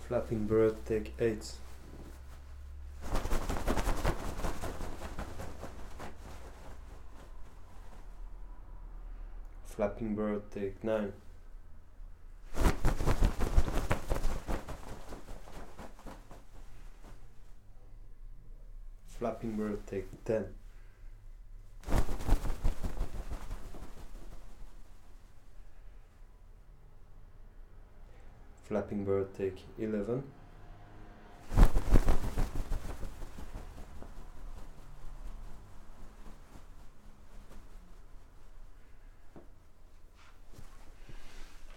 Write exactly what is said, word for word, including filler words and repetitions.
Flapping Bird, take eight. Flapping Bird, take nine. Flapping Bird, take ten. Flapping Bird, take eleven.